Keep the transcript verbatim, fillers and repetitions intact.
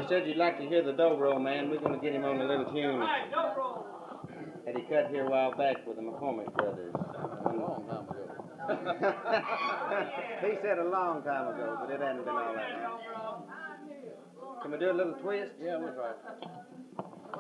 You said you'd like to hear the Dobro Man. We're going to get him on a little tune that he cut here a while back with the McCormick brothers. A long time ago. He said a long time ago, but it hadn't been all that long. Can we do a little twist? Yeah, we'll try.